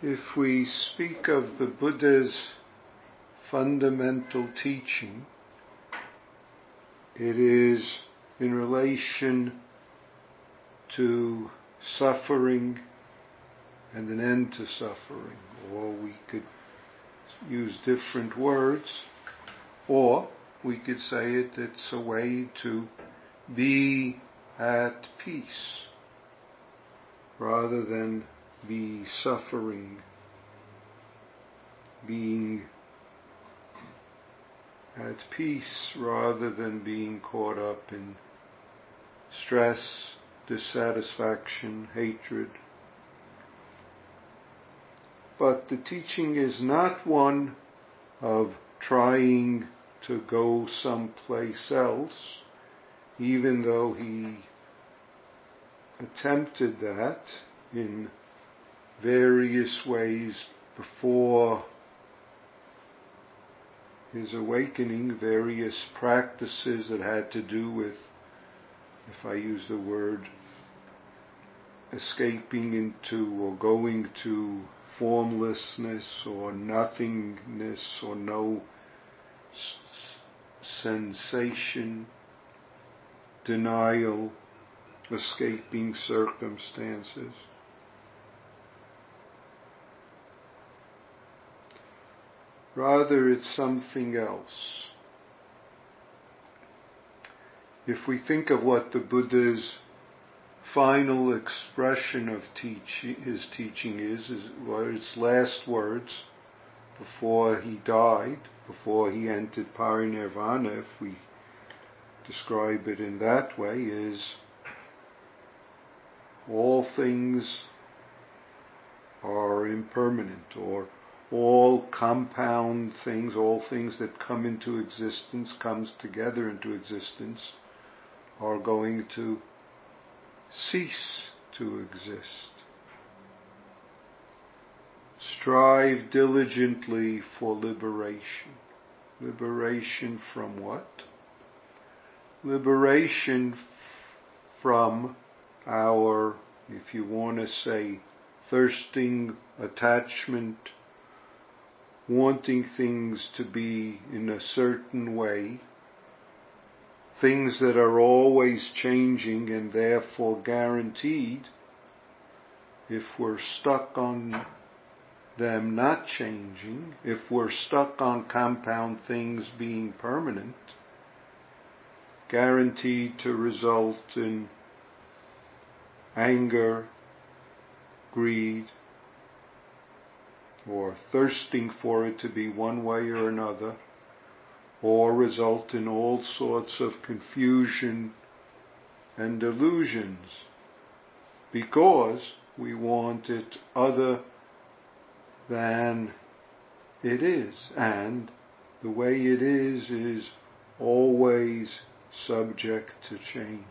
If we speak of the Buddha's fundamental teaching, it is in relation to suffering and an end to suffering. Or we could use different words, or we could say it's a way to be at peace rather than be suffering, being at peace rather than being caught up in stress, dissatisfaction, hatred. But the teaching is not one of trying to go someplace else, even though he attempted that in various ways before his awakening, various practices that had to do with, if I use the word, escaping into or going to formlessness or nothingness or no sensation, denial, escaping circumstances. Rather, it's something else. If we think of what the Buddha's final expression of his teaching is what its last words before he died, before he entered parinirvana, if we describe it in that way, is all things are impermanent, or all compound things, all things that come into existence, comes together into existence, are going to cease to exist. Strive diligently for liberation. Liberation from what? Liberation from our, if you want to say, thirsting attachment, wanting things to be in a certain way, things that are always changing and therefore guaranteed. If we're stuck on them not changing, if we're stuck on compound things being permanent, guaranteed to result in anger, greed, or thirsting for it to be one way or another, or result in all sorts of confusion and delusions, because we want it other than it is, and the way it is always subject to change,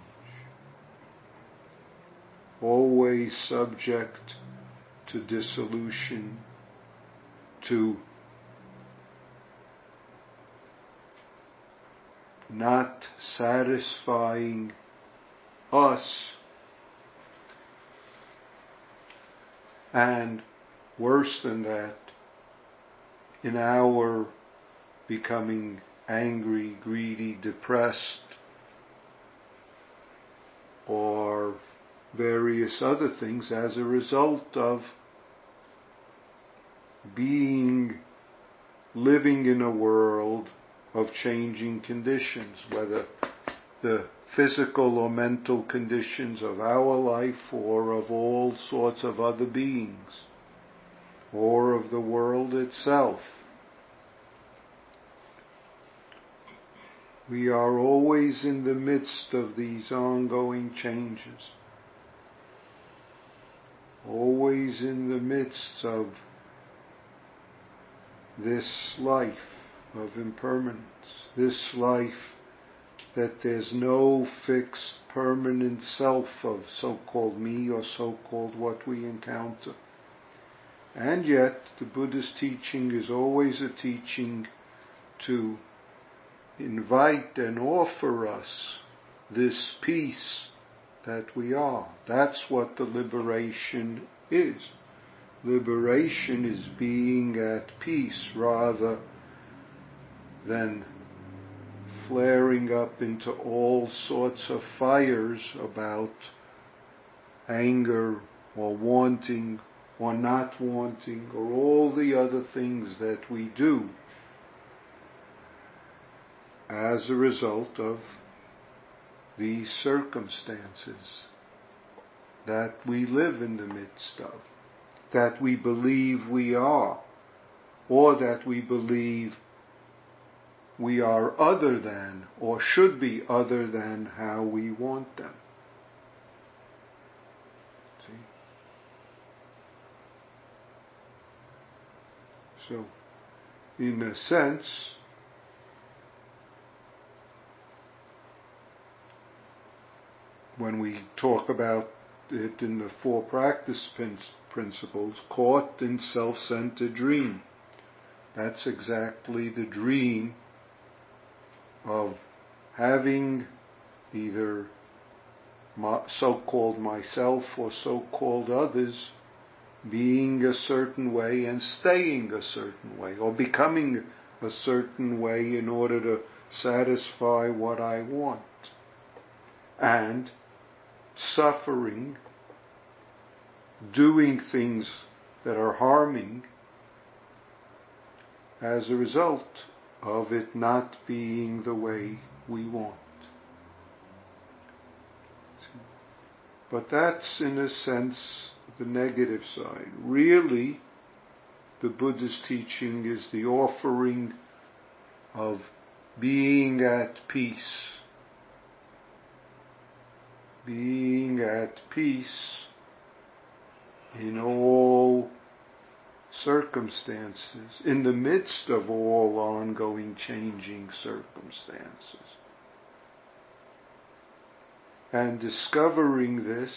always subject to dissolution, to not satisfying us, and worse than that, in our becoming angry, greedy, depressed, or various other things as a result of living in a world of changing conditions, whether the physical or mental conditions of our life or of all sorts of other beings, or of the world itself. We are always in the midst of these ongoing changes, always in the midst of this life of impermanence, this life that there's no fixed permanent self of so-called me or so-called what we encounter. And yet the Buddha's teaching is always a teaching to invite and offer us this peace that we are. That's what the liberation is. Liberation is being at peace rather than flaring up into all sorts of fires about anger or wanting or not wanting or all the other things that we do as a result of these circumstances that we live in the midst of, that we believe we are, or that we believe we are other than, or should be other than how we want them. See? So, in a sense, when we talk about it in the four practice principles, caught in self-centered dream, that's exactly the dream of having either so-called myself or so-called others being a certain way and staying a certain way, or becoming a certain way in order to satisfy what I want, and suffering, doing things that are harming as a result of it not being the way we want. But that's, in a sense, the negative side. Really, the Buddha's teaching is the offering of being at peace. Being at peace in all circumstances, in the midst of all ongoing changing circumstances. And discovering this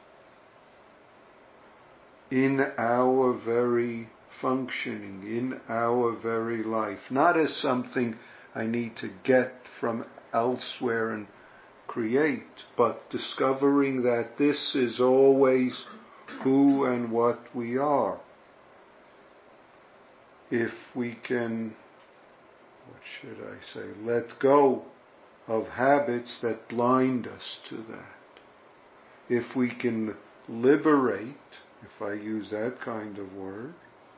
in our very functioning, in our very life, not as something I need to get from elsewhere and create, but discovering that this is always who and what we are. If we can, let go of habits that blind us to that. If we can liberate, if I use that kind of word,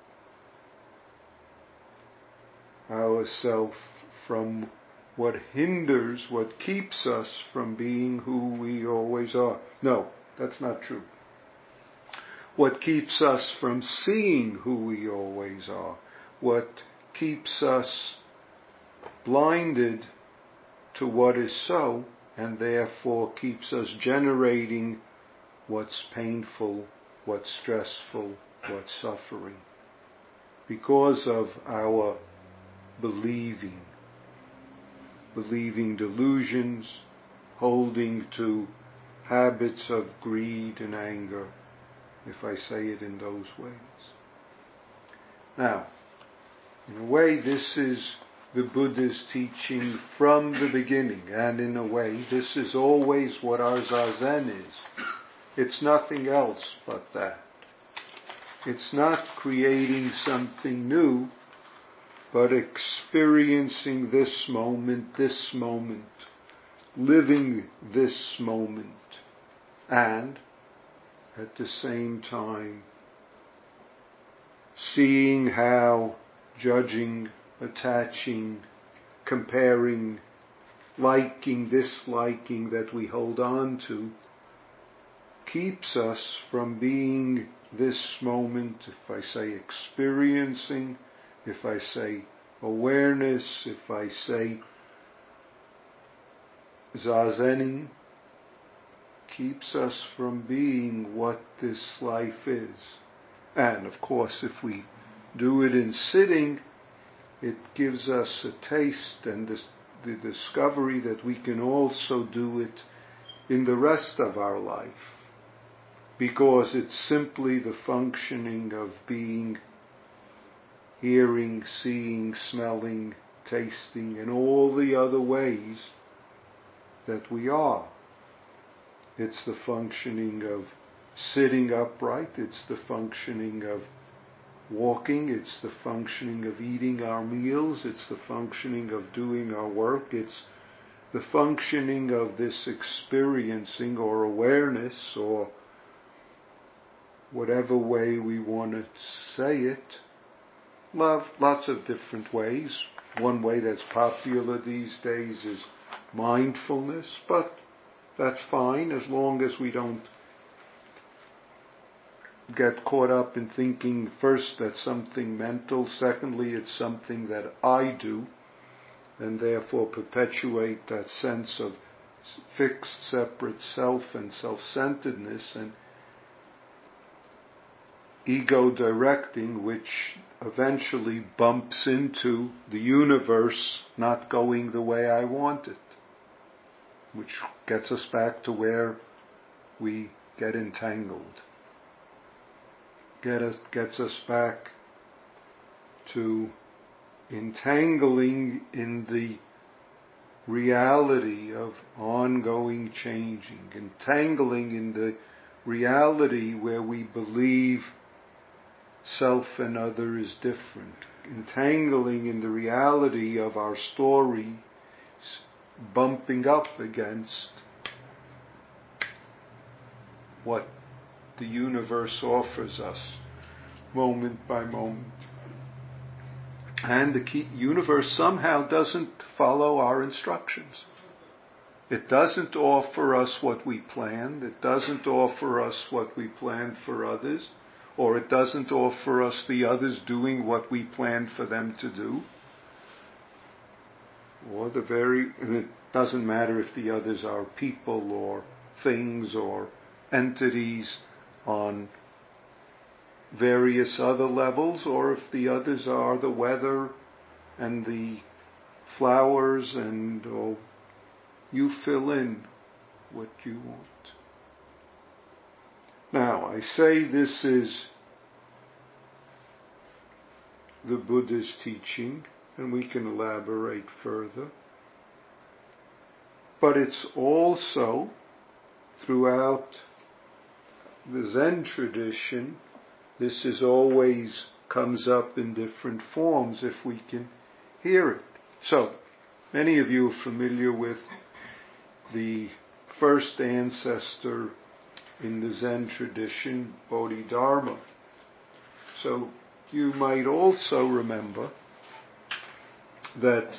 ourself from what hinders, what keeps us from being who we always are. No, that's not true. What keeps us from seeing who we always are. What keeps us blinded to what is so, and therefore keeps us generating what's painful, what's stressful, what's suffering. Because of our believing delusions, holding to habits of greed and anger, if I say it in those ways. Now, in a way, this is the Buddha's teaching from the beginning, and in a way, this is always what our Zazen is. It's nothing else but that. It's not creating something new, but experiencing this moment, living this moment, and at the same time seeing how judging, attaching, comparing, liking, disliking that we hold on to keeps us from being this moment, if I say experiencing, if I say awareness, if I say zazening, keeps us from being what this life is. And of course, if we do it in sitting, it gives us a taste and the discovery that we can also do it in the rest of our life, because it's simply the functioning of being, hearing, seeing, smelling, tasting, and all the other ways that we are. It's the functioning of sitting upright, it's the functioning of walking, it's the functioning of eating our meals, it's the functioning of doing our work, it's the functioning of this experiencing or awareness, or whatever way we want to say it. Lots of different ways. One way that's popular these days is mindfulness, but that's fine as long as we don't get caught up in thinking first that's something mental, secondly it's something that I do, and therefore perpetuate that sense of fixed, separate self and self-centeredness and ego directing, which eventually bumps into the universe not going the way I want it, which gets us back to where we get entangled. Gets us back to entangling in the reality of ongoing changing, entangling in the reality where we believe self and other is different, entangling in the reality of our story bumping up against what the universe offers us moment by moment. And the universe somehow doesn't follow our instructions. It doesn't offer us what we planned. It doesn't offer us what we planned for others. Or it doesn't offer us the others doing what we planned for them to do. And it doesn't matter if the others are people or things or entities on various other levels, or if the others are the weather and the flowers, and you fill in what you want. Now, I say this is the Buddha's teaching, and we can elaborate further, but it's also throughout the Zen tradition. This is always comes up in different forms if we can hear it. So, many of you are familiar with the first ancestor in the Zen tradition, Bodhidharma. So, you might also remember that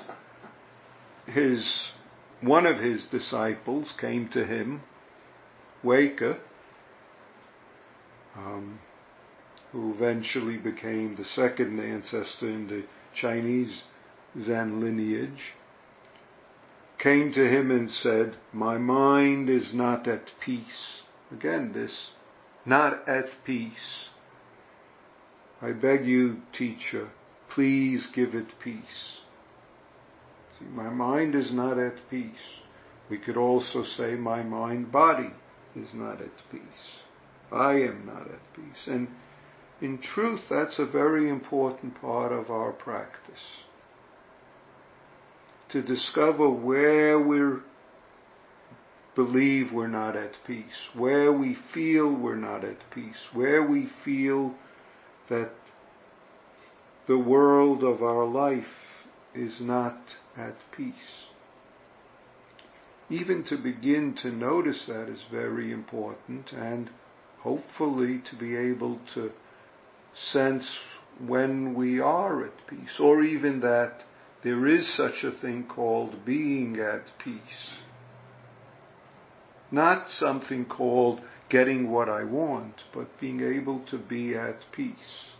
one of his disciples came to him, Huike, who eventually became the second ancestor in the Chinese Zen lineage, came to him and said, "My mind is not at peace." Again, this, not at peace. "I beg you, teacher, please give it peace." See, my mind is not at peace. We could also say my mind-body is not at peace. I am not at peace. And in truth, that's a very important part of our practice. To discover where we believe we're not at peace, where we feel we're not at peace, where we feel that the world of our life is not at peace. Even to begin to notice that is very important, and hopefully to be able to sense when we are at peace, or even that there is such a thing called being at peace. Not something called getting what I want, but being able to be at peace.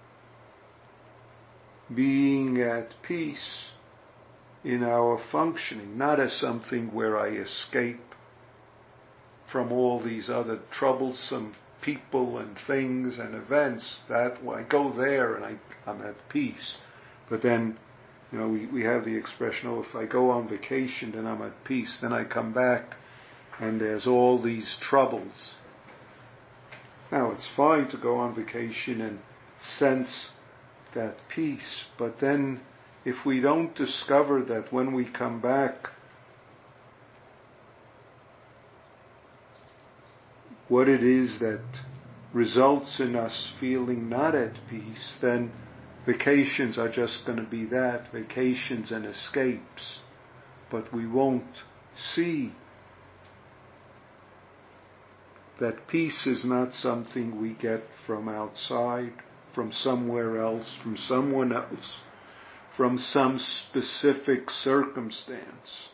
Being at peace in our functioning, not as something where I escape from all these other troublesome people and things and events, that I go there and I'm at peace. But then, we have the expression, if I go on vacation then I'm at peace, then I come back and there's all these troubles. Now, it's fine to go on vacation and sense that peace, but then if we don't discover that when we come back, what it is that results in us feeling not at peace, then vacations are just going to be that, vacations and escapes. But we won't see that peace is not something we get from outside, from somewhere else, from someone else, from some specific circumstance.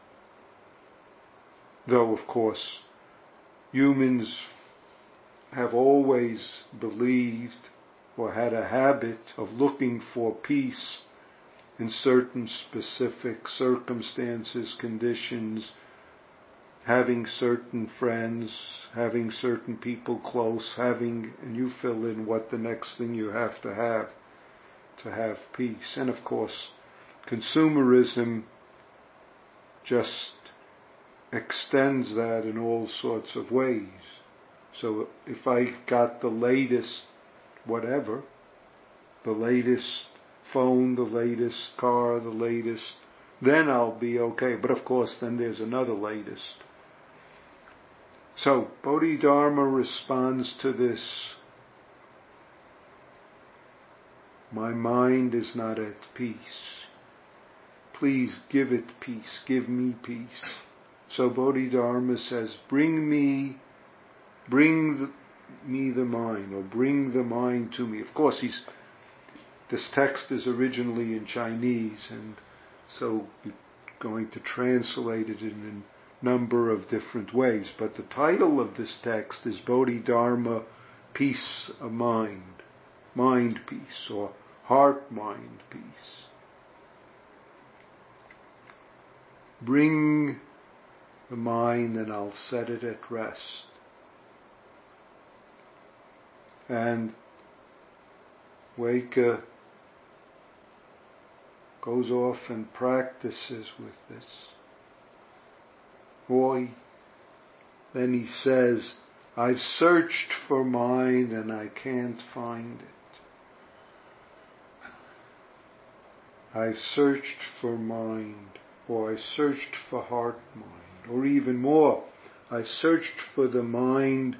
Though, of course, humans have always believed or had a habit of looking for peace in certain specific circumstances, conditions, having certain friends, having certain people close, and you fill in what the next thing you have to have peace. And of course, consumerism just extends that in all sorts of ways. So if I got the latest whatever, the latest phone, the latest car, the latest, then I'll be okay. But of course, then there's another latest. So Bodhidharma responds to this. My mind is not at peace. Please give it peace. Give me peace. So Bodhidharma says, bring me the mind, or bring the mind to me. Of course, this text is originally in Chinese, and so you're going to translate it in a number of different ways. But the title of this text is Bodhidharma, Peace of Mind, Mind Peace, or Heart-Mind Peace. Bring the mind and I'll set it at rest. And Waika goes off and practices with this. Then he says, I've searched for mind and I can't find it. I've searched for mind, or I searched for heart-mind, or even more, I searched for the mind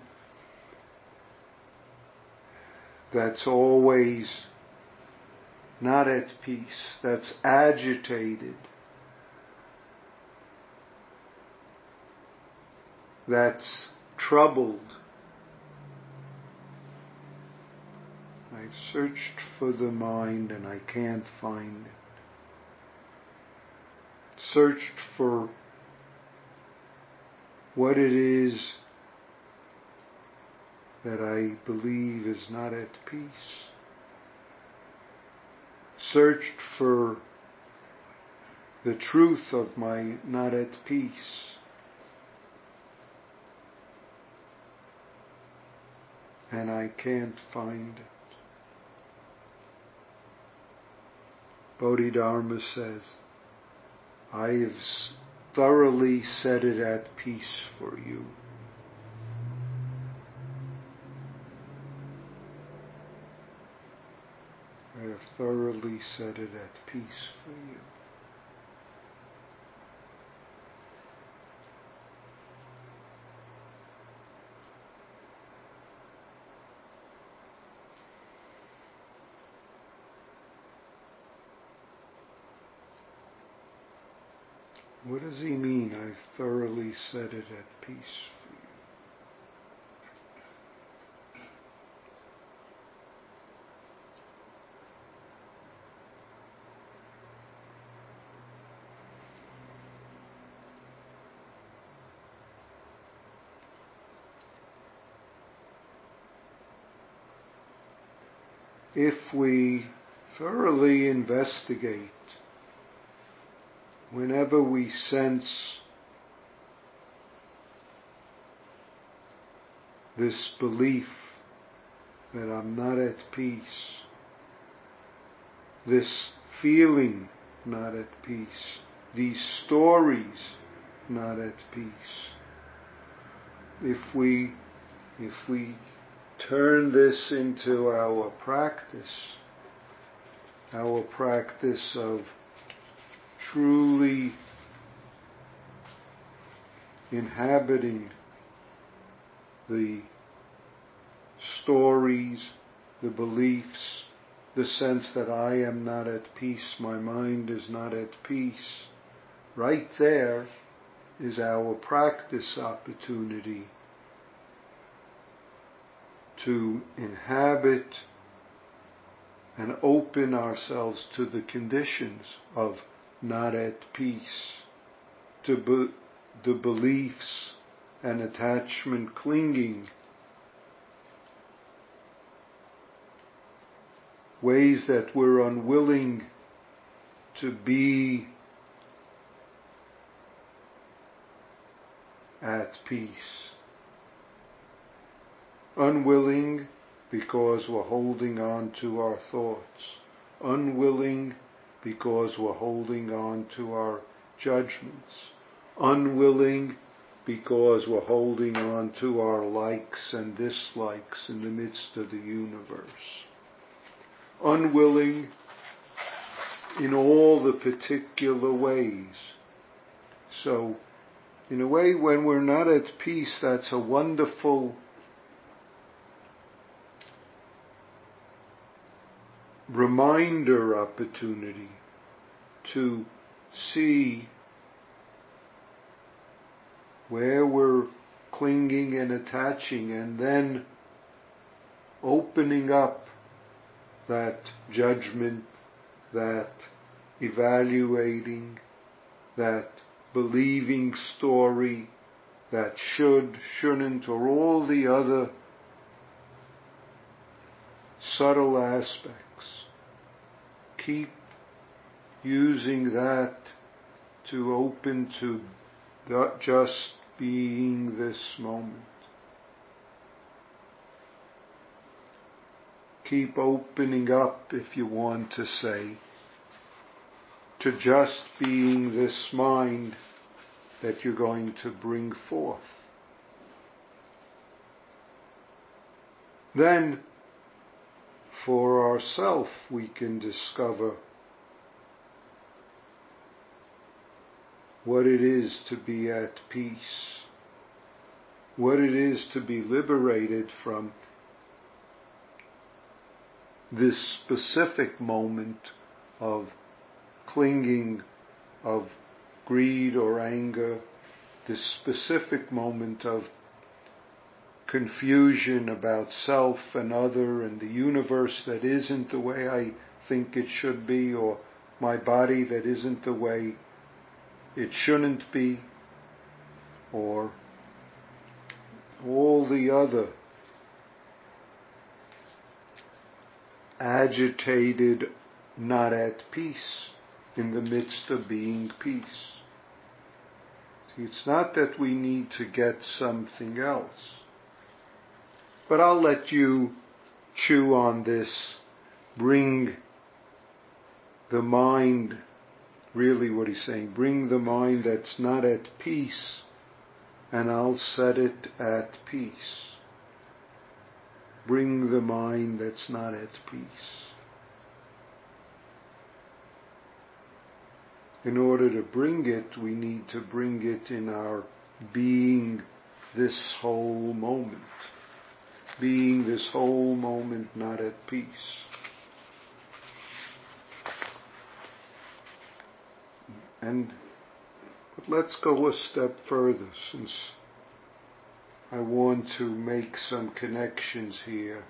that's always not at peace, that's agitated, that's troubled. I've searched for the mind and I can't find it. Searched for what it is that I believe is not at peace. Searched for the truth of my not at peace. And I can't find it. Bodhidharma says, I have thoroughly set it at peace for you. I have thoroughly set it at peace for you. What does he mean, I've thoroughly set it at peace for you? If we thoroughly investigate, whenever we sense this belief that I'm not at peace, this feeling not at peace, these stories not at peace, if we turn this into our practice of truly inhabiting the stories, the beliefs, the sense that I am not at peace, my mind is not at peace. Right there is our practice opportunity to inhabit and open ourselves to the conditions of not at peace, to the beliefs and attachment clinging, ways that we're unwilling to be at peace. Unwilling because we're holding on to our thoughts. Unwilling because we're holding on to our judgments. Unwilling because we're holding on to our likes and dislikes in the midst of the universe. Unwilling in all the particular ways. So, in a way, when we're not at peace, that's a wonderful reminder opportunity to see where we're clinging and attaching, and then opening up that judgment, that evaluating, that believing story, that should, shouldn't, or all the other subtle aspects. Keep using that to open to just being this moment. Keep opening up, if you want to say, to just being this mind that you're going to bring forth. Then, for ourself, we can discover what it is to be at peace, what it is to be liberated from this specific moment of clinging, of greed or anger, this specific moment of confusion about self and other and the universe that isn't the way I think it should be, or my body that isn't the way it shouldn't be, or all the other agitated, not at peace in the midst of being peace. See, it's not that we need to get something else. But I'll let you chew on this, bring the mind, really what he's saying, bring the mind that's not at peace, and I'll set it at peace. Bring the mind that's not at peace. In order to bring it, we need to bring it in our being this whole moment. Being this whole moment not at peace. But let's go a step further, since I want to make some connections here.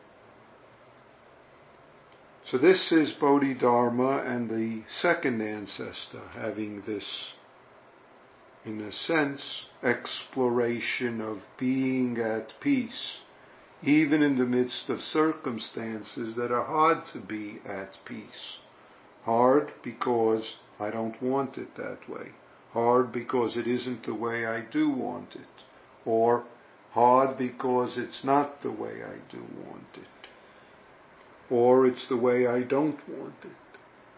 So this is Bodhidharma and the second ancestor having this, in a sense, exploration of being at peace, even in the midst of circumstances that are hard to be at peace. Hard because I don't want it that way. Hard because it isn't the way I do want it. Or hard because it's not the way I do want it. Or it's the way I don't want it.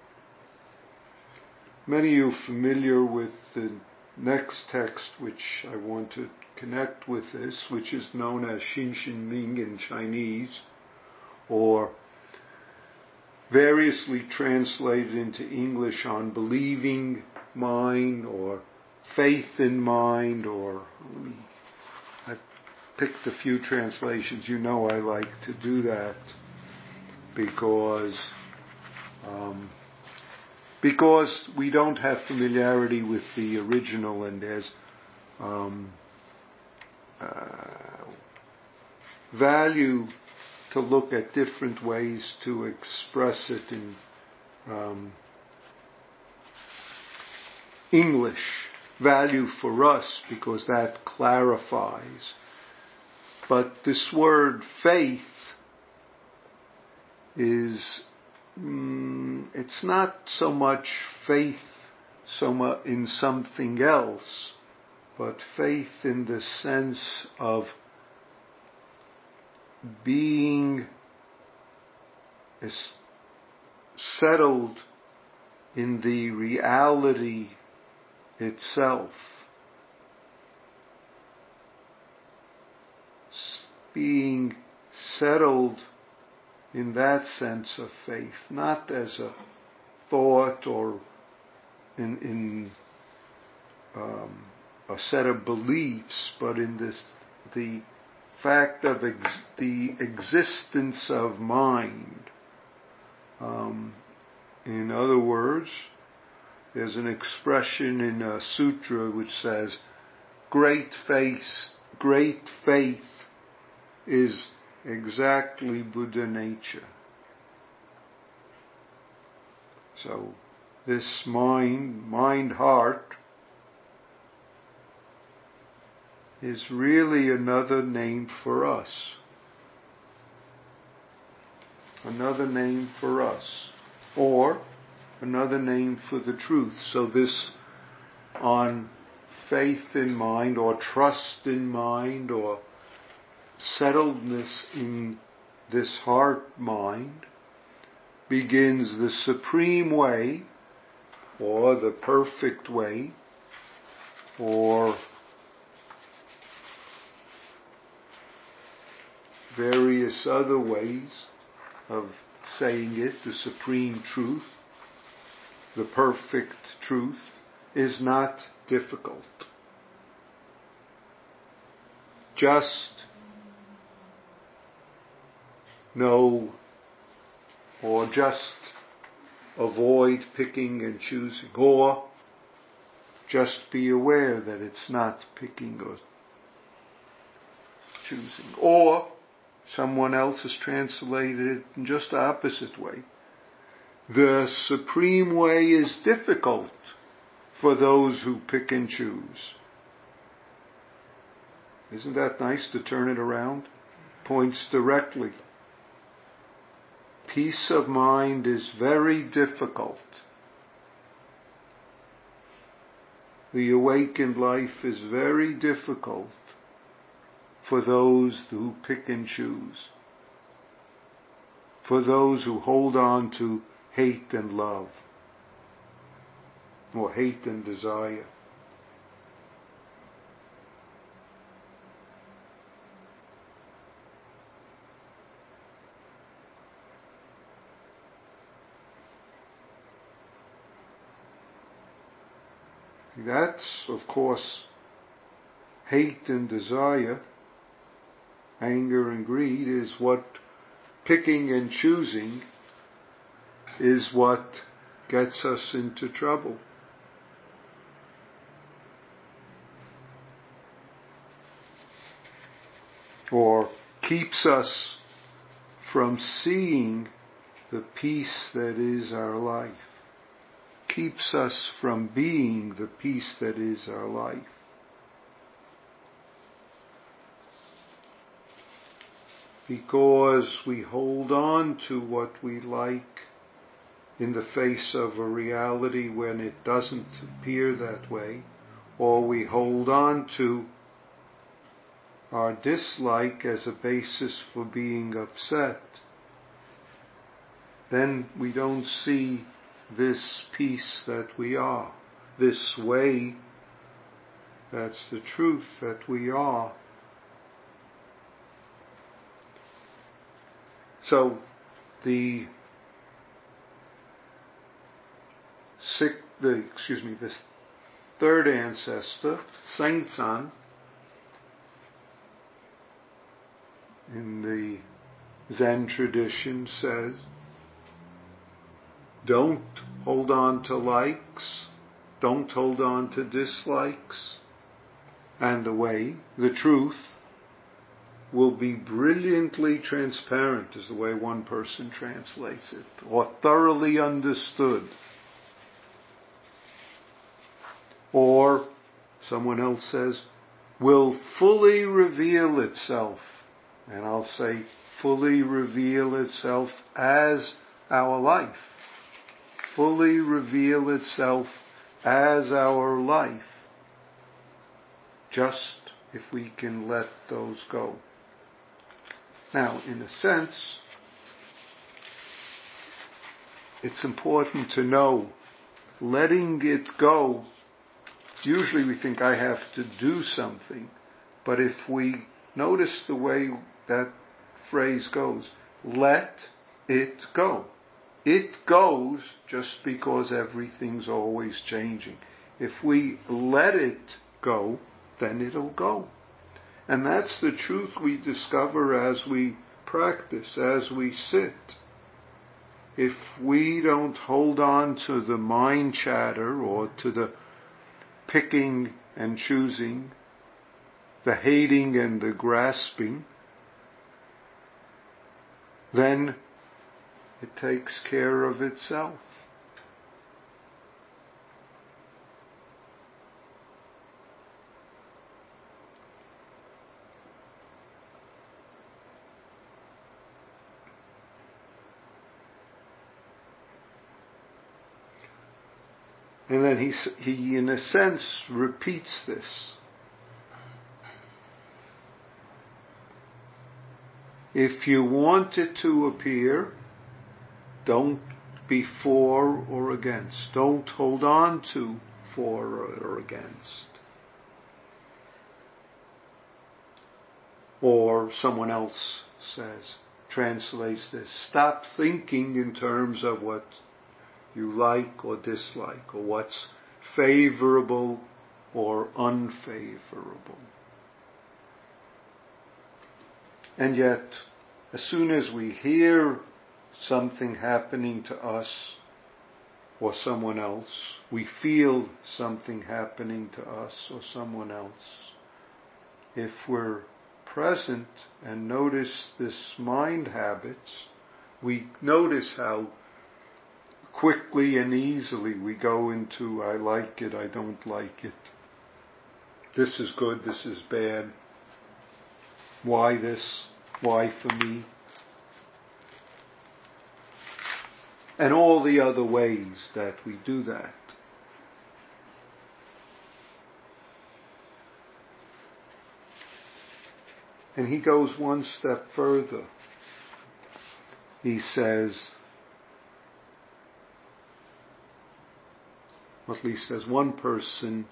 Many of you are familiar with the next text, which I want to connect with this, which is known as Xin Xin Ming in Chinese, or variously translated into English on believing mind, or faith in mind, or I picked a few translations. You know I like to do that because we don't have familiarity with the original, and there's value to look at different ways to express it in English. Value for us because that clarifies. But this word faith is, it's not so much faith in something else, but faith in the sense of being settled in the reality itself. Being settled in that sense of faith, not as a thought or in a set of beliefs, but in the fact of the existence of mind. In other words, there's an expression in a sutra which says, great faith is exactly Buddha nature. So this mind-heart, is really another name for us. Another name for us. Or another name for the truth. So this, on faith in mind, or trust in mind, or settledness in this heart-mind, begins the supreme way, or the perfect way, or various other ways of saying it. The supreme truth, the perfect truth, is not difficult. Just know, or just avoid picking and choosing, or just be aware that it's not picking or choosing. Or someone else has translated it in just the opposite way. The supreme way is difficult for those who pick and choose. Isn't that nice to turn it around? Points directly. Peace of mind is very difficult. The awakened life is very difficult for those who pick and choose. For those who hold on to hate and love, or hate and desire. That's, of course, hate and desire, anger and greed, is what picking and choosing is what gets us into trouble. Or keeps us from seeing the peace that is our life. Keeps us from being the peace that is our life. Because we hold on to what we like in the face of a reality when it doesn't appear that way, or we hold on to our dislike as a basis for being upset, then we don't see this peace that we are, this way, that's the truth that we are. So the third ancestor, Sengcan, in the Zen tradition says, don't hold on to likes, don't hold on to dislikes, and the truth, will be brilliantly transparent, is the way one person translates it, or thoroughly understood. Or, someone else says, will fully reveal itself. And I'll say, fully reveal itself as our life. Fully reveal itself as our life. Just if we can let those go. Now, in a sense, it's important to know, letting it go, usually we think I have to do something, but if we notice the way that phrase goes, let it go. It goes just because everything's always changing. If we let it go, then it'll go. And that's the truth we discover as we practice, as we sit. If we don't hold on to the mind chatter or to the picking and choosing, the hating and the grasping, then it takes care of itself. And then he in a sense repeats this. If you want it to appear, don't be for or against. Don't hold on to for or against. Or someone else translates this, stop thinking in terms of what you like or dislike, or what's favorable or unfavorable. And yet, as soon as we hear something happening to us or someone else, we feel something happening to us or someone else, if we're present and notice this mind habits, we notice how quickly and easily we go into, I like it, I don't like it. This is good, this is bad. Why this? Why for me? And all the other ways that we do that. And he goes one step further. He says, or at least as one person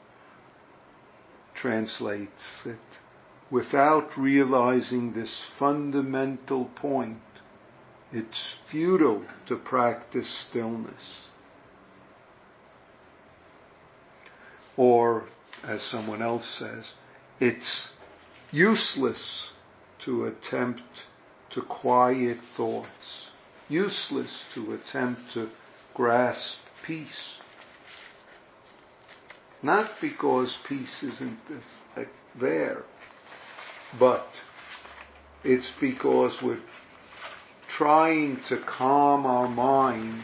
translates it, without realizing this fundamental point, it's futile to practice stillness. Or, as someone else says, it's useless to attempt to quiet thoughts, useless to attempt to grasp peace. Not because peace isn't there, but it's because we're trying to calm our mind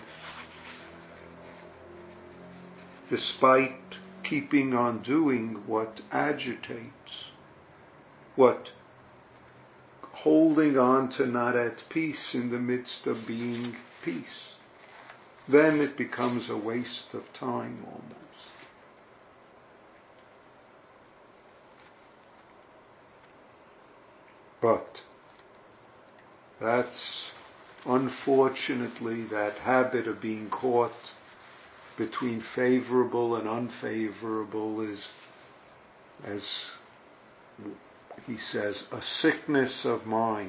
despite keeping on doing what agitates, what holding on to not at peace in the midst of being peace. Then it becomes a waste of time almost. But that's unfortunately that habit of being caught between favorable and unfavorable is, as he says, a sickness of mind.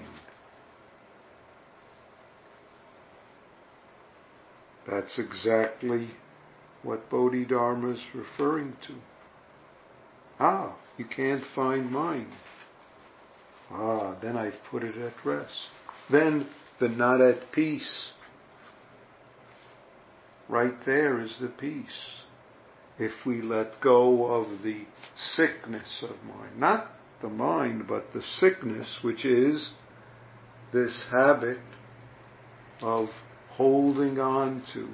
That's exactly what Bodhidharma is referring to. You can't find mind. Then I've put it at rest. Then the not at peace. Right there is the peace. If we let go of the sickness of mind, not the mind, but the sickness, which is this habit of holding on to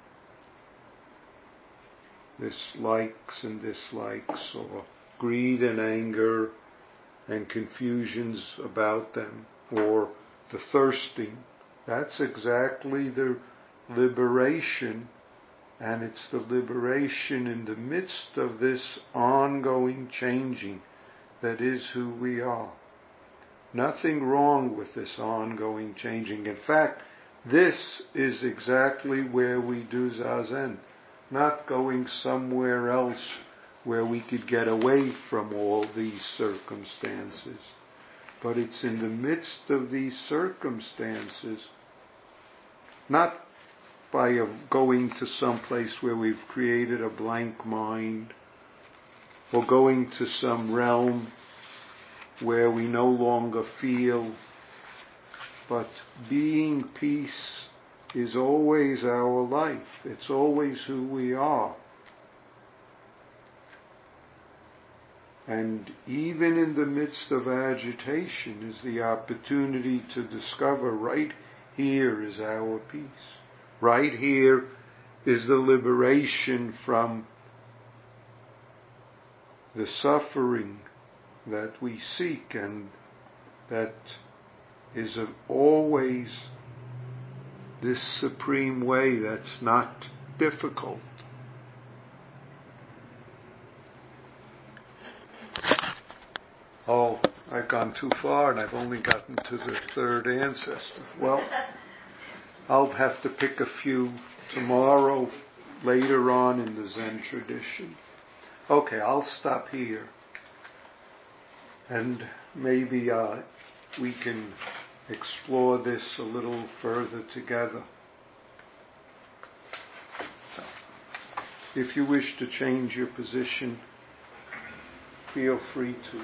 this likes and dislikes, or greed and anger and confusions about them, or the thirsting. That's exactly the liberation, and it's the liberation in the midst of this ongoing changing that is who we are. Nothing wrong with this ongoing changing. In fact, this is exactly where we do Zazen, not going somewhere else where we could get away from all these circumstances. But it's in the midst of these circumstances, not by going to some place where we've created a blank mind, or going to some realm where we no longer feel, but being peace is always our life. It's always who we are. And even in the midst of agitation is the opportunity to discover right here is our peace. Right here is the liberation from the suffering that we seek, and that is always this supreme way that's not difficult. Oh, I've gone too far and I've only gotten to the third ancestor. Well, I'll have to pick a few tomorrow, later on in the Zen tradition. Okay, I'll stop here. And maybe we can explore this a little further together. If you wish to change your position, feel free to.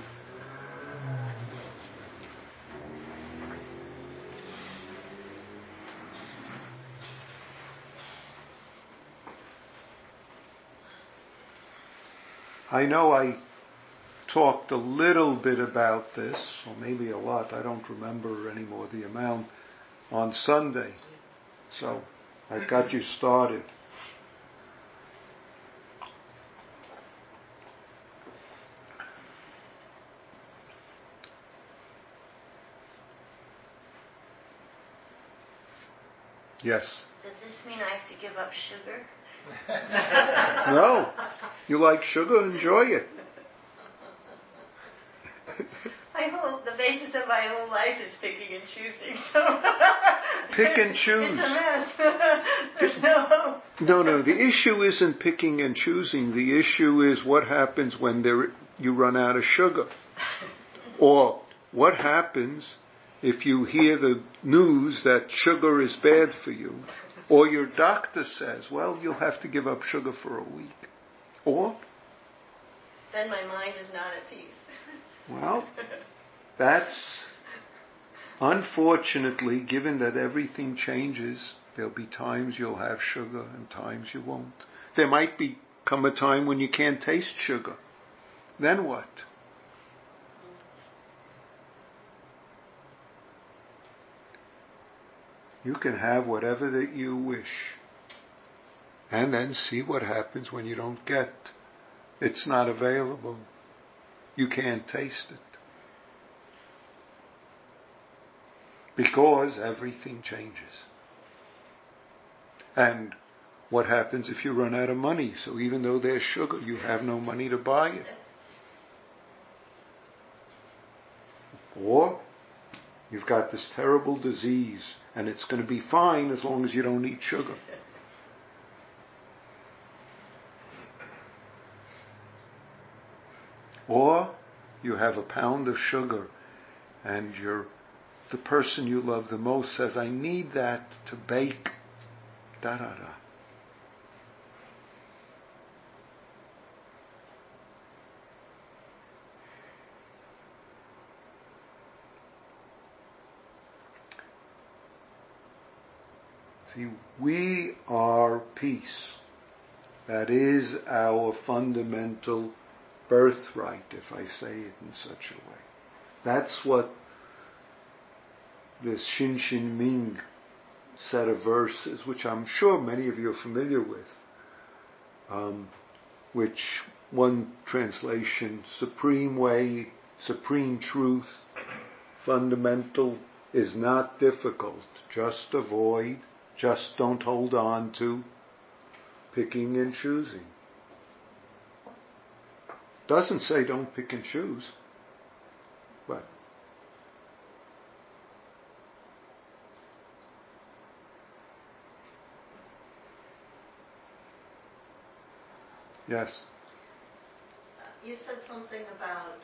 I know I talked a little bit about this, or maybe a lot, I don't remember anymore the amount, on Sunday. So I got you started. Yes? Does this mean I have to give up sugar? No. You like sugar? Enjoy it. I hope the basis of my whole life is picking and choosing. So pick and choose. It's a mess. There's no hope. No. The issue isn't picking and choosing. The issue is what happens when you run out of sugar. Or what happens if you hear the news that sugar is bad for you. Or your doctor says, well, you'll have to give up sugar for a week. Or? Then my mind is not at peace. Well, that's, unfortunately, given that everything changes, there'll be times you'll have sugar and times you won't. There might come a time when you can't taste sugar. Then what? You can have whatever that you wish. And then see what happens when you don't get. It's not available. You can't taste it. Because everything changes. And what happens if you run out of money? So even though there's sugar, you have no money to buy it. Or you've got this terrible disease, and it's going to be fine as long as you don't eat sugar. Or you have a pound of sugar, and the person you love the most says, I need that to bake da-da-da. See, we are peace. That is our fundamental birthright, if I say it in such a way. That's what this Shin Shin Ming set of verses, which I'm sure many of you are familiar with, which one translation, supreme way, supreme truth, fundamental, is not difficult. Just avoid, just don't hold on to, picking and choosing. Doesn't say don't pick and choose, but yes. You said something about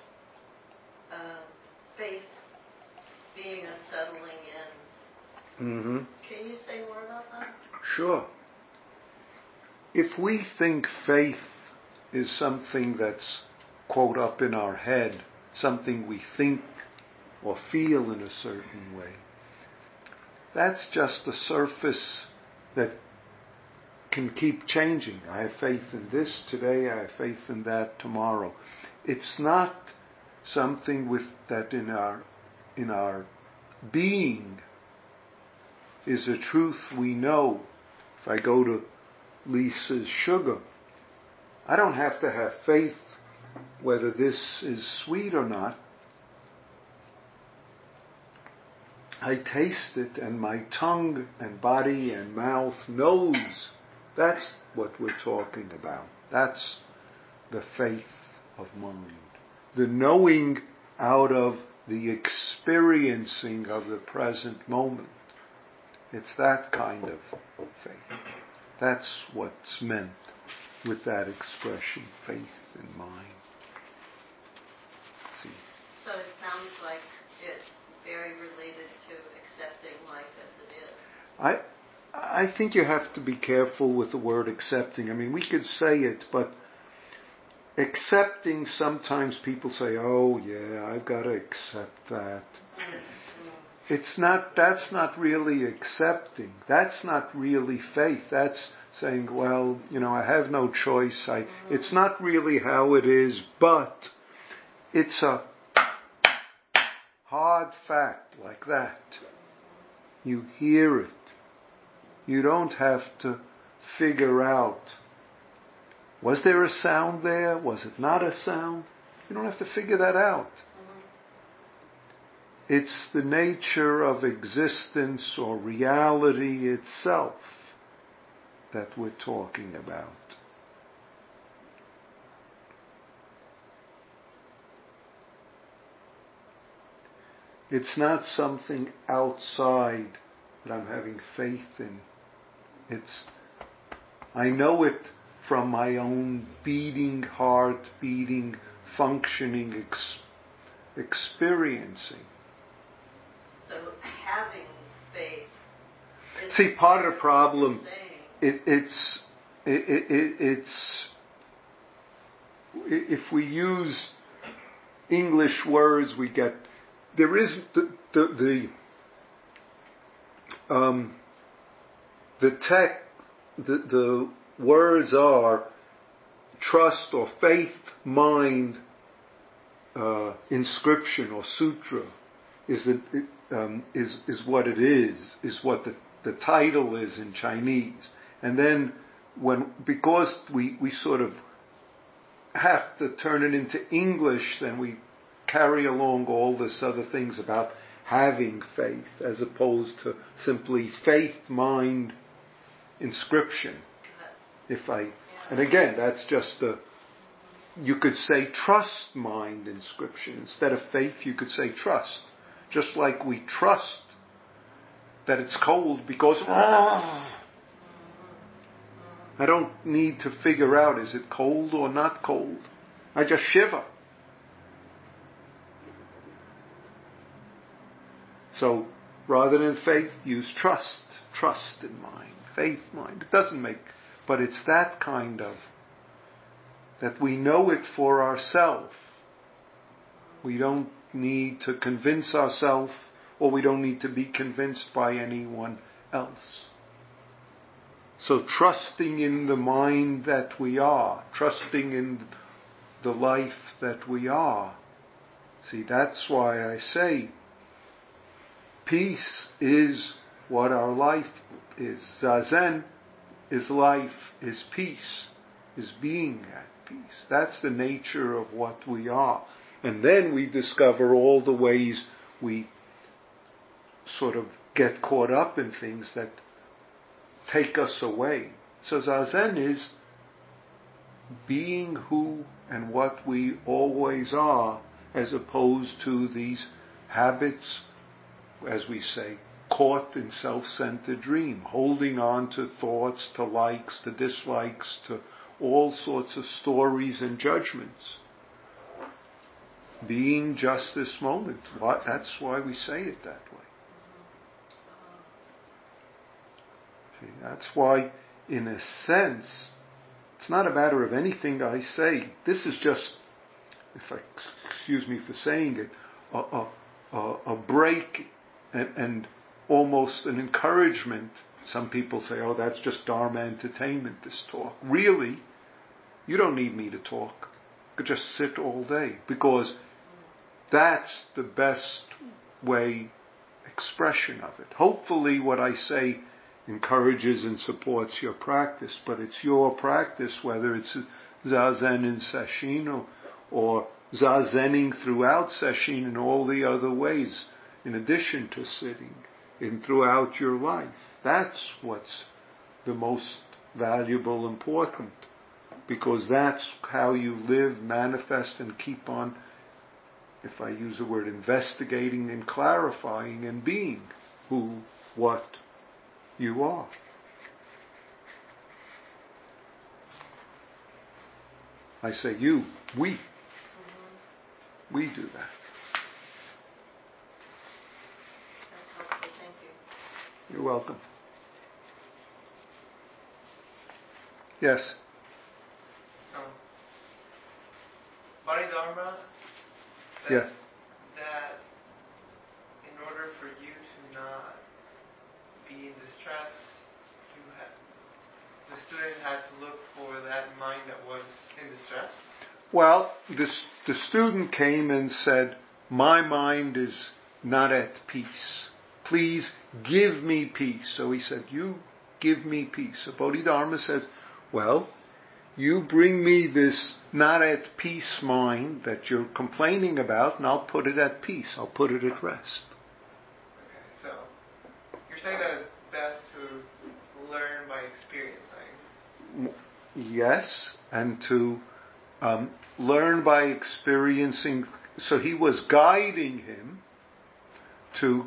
faith being a settling in. Mm-hmm. Can you say more about that? Sure. If we think faith is something that's, quote, up in our head, something we think or feel in a certain way, that's just the surface that can keep changing. I have faith in this today, I have faith in that tomorrow. It's not something with that in our being is a truth we know. If I go to Lisa's sugar, I don't have to have faith whether this is sweet or not. I taste it and my tongue and body and mouth knows. That's what we're talking about. That's the faith of mind. The knowing out of the experiencing of the present moment. It's that kind of faith. That's what's meant with that expression, faith in mind. See. So it sounds like it's very related to accepting life as it is. I think you have to be careful with the word accepting. I mean, we could say it, but accepting, sometimes people say, oh yeah, I've got to accept that. That's not really accepting. That's not really faith. That's saying, well, I have no choice. It's not really how it is, but it's a hard fact like that. You hear it. You don't have to figure out, was there a sound there? Was it not a sound? You don't have to figure that out. It's the nature of existence or reality itself that we're talking about. It's not something outside that I'm having faith in. I know it from my own beating heart, beating, functioning, experiencing. So having faith is... See, part of the problem, it's if we use English words, we get, there is the words are trust or faith, mind, inscription or sutra is what it is what the title is in Chinese. And then because we sort of have to turn it into English, then we carry along all this other things about having faith as opposed to simply faith, mind, inscription. And again, that's just you could say trust, mind, inscription. Instead of faith, you could say trust. Just like we trust that it's cold because I don't need to figure out, is it cold or not cold? I just shiver. So rather than faith, use trust. Trust in mind. Faith, mind. It doesn't make, but it's that kind of, that we know it for ourselves. We don't need to convince ourselves, or we don't need to be convinced by anyone else. So trusting in the mind that we are, trusting in the life that we are. See, that's why I say peace is what our life is. Zazen is life, is peace, is being at peace. That's the nature of what we are. And then we discover all the ways we sort of get caught up in things that take us away. So Zazen is being who and what we always are, as opposed to these habits, as we say, caught in self-centered dream, holding on to thoughts, to likes, to dislikes, to all sorts of stories and judgments. Being just this moment. That's why we say it that way. See, that's why, in a sense, it's not a matter of anything I say. This is just, excuse me for saying it, a break and almost an encouragement. Some people say, oh, that's just Dharma entertainment, this talk. Really, you don't need me to talk. You could just sit all day, because that's the best way expression of it. Hopefully what I say encourages and supports your practice, but it's your practice, whether it's Zazen in Sesshin or Zazening throughout Sesshin in all the other ways, in addition to sitting, in throughout your life. That's what's the most valuable, important, because that's how you live, manifest, and keep on, if I use the word, investigating and clarifying and being who, what you are. I say you, we. We do that. That's helpful, thank you. You're welcome. Yes? Bodhidharma, Yes. That in order for you to not be in distress, the student had to look for that mind that was in distress? Well, the student came and said, my mind is not at peace. Please give me peace. So he said, you give me peace. So Bodhidharma says, well, you bring me this not at peace mind that you're complaining about, and I'll put it at peace. I'll put it at rest. Okay, so you're saying that it's best to learn by experiencing. Yes, and to learn by experiencing. So he was guiding him to,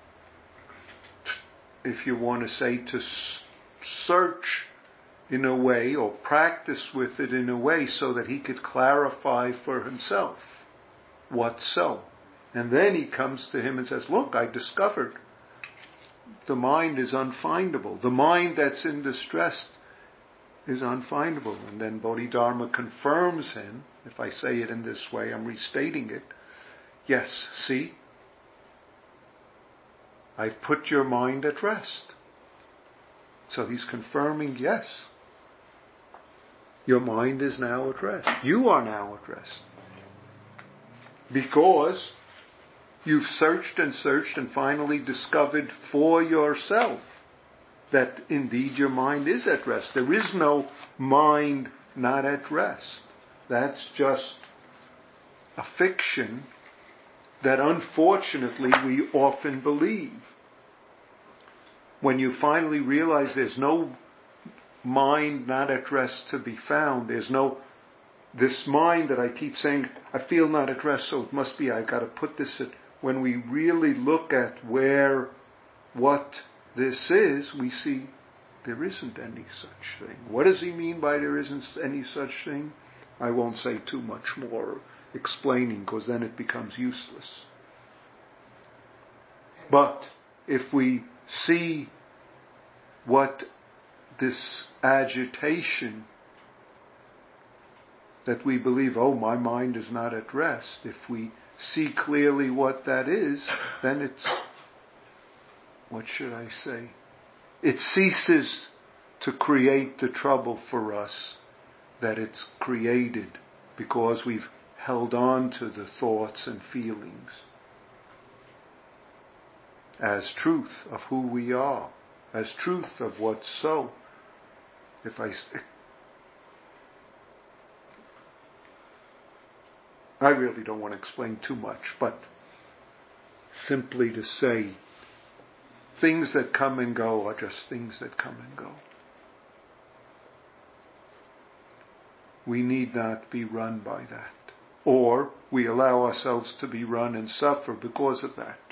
if you want to say, to search in a way, or practice with it in a way, so that he could clarify for himself what so. And then he comes to him and says, look, I discovered the mind is unfindable. The mind that's in distress is unfindable. And then Bodhidharma confirms him. If I say it in this way, I'm restating it. Yes, see? I've put your mind at rest. So he's confirming, yes. Your mind is now at rest. You are now at rest. Because you've searched and searched and finally discovered for yourself that indeed your mind is at rest. There is no mind not at rest. That's just a fiction that unfortunately we often believe. When you finally realize there's no mind not at rest to be found, there's no, this mind that I keep saying, I feel not at rest, so it must be, I've got to put this at, when we really look at what this is, we see there isn't any such thing. What does he mean by there isn't any such thing? I won't say too much more explaining, because then it becomes useless. But if we see what this agitation that we believe, oh, my mind is not at rest, if we see clearly what that is, then it's, what should I say? It ceases to create the trouble for us that it's created because we've held on to the thoughts and feelings as truth of who we are, as truth of what's so. I really don't want to explain too much, but simply to say, things that come and go are just things that come and go. We need not be run by that. Or we allow ourselves to be run and suffer because of that.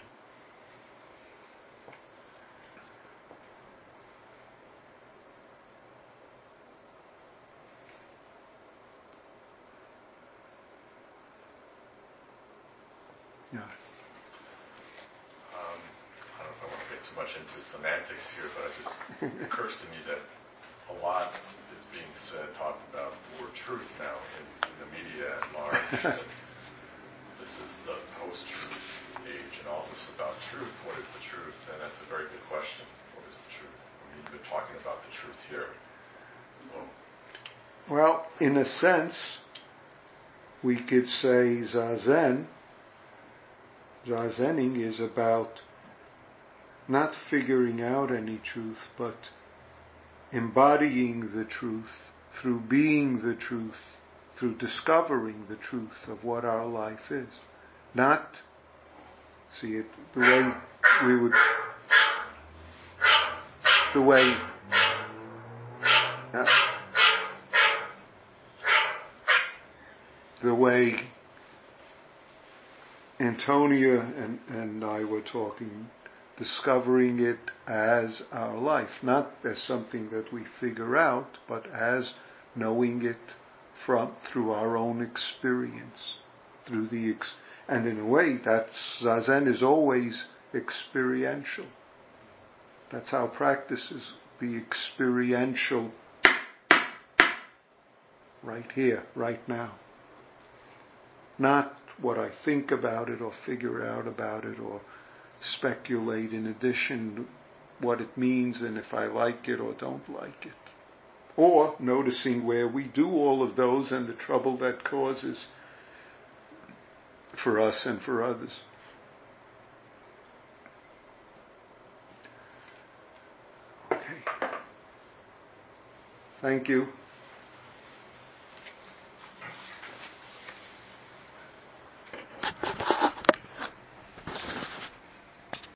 Yeah. I don't know if I want to get too much into semantics here, but it occurs to me that a lot is being said, talked about the word truth now in the media at large. That this is the post-truth age and all this about truth. What is the truth? And that's a very good question. What is the truth? I mean, you've been talking about the truth here. So, well, in a sense, we could say Zazen. Zazening is about not figuring out any truth, but embodying the truth through being the truth, through discovering the truth of what our life is. Not, see it, the way Antonia and I were talking, discovering it as our life, not as something that we figure out, but as knowing it through our own experience, and in a way, that's Zazen is always experiential. That's how practice is, the experiential, right here, right now. Not what I think about it or figure out about it or speculate in addition what it means and if I like it or don't like it. Or noticing where we do all of those and the trouble that causes for us and for others. Okay. Thank you.